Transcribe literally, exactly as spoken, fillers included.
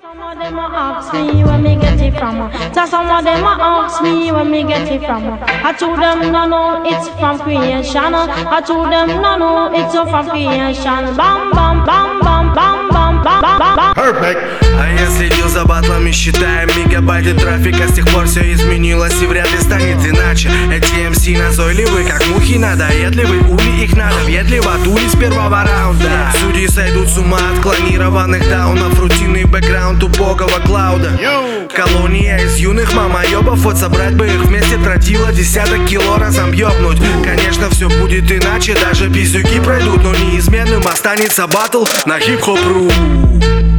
Some of them a ask me where me get it from. So some of them a ask me where me get it from. I told them no no, it's from creation. I told them no no, it's from creation. Bam bam bam bam bam bam bam bam bam. Perfect. А я следил за батлами, считая мегабайты трафика. С тех пор все изменилось и вряд ли станет иначе. Эти эм си назойливы, как мухи надоедливы. Ули их надо въедливо, дули с первого раунда. Судьи сойдут с ума от клонированных даунов. Рутинный бэкграунд убогого клауда. Колония из юных мамоебов. Вот собрать бы их вместе тротила десяток кило разом ёбнуть. Конечно, все будет иначе, даже пиздюки пройдут. Но неизменным останется батл на хип-хоп.ру.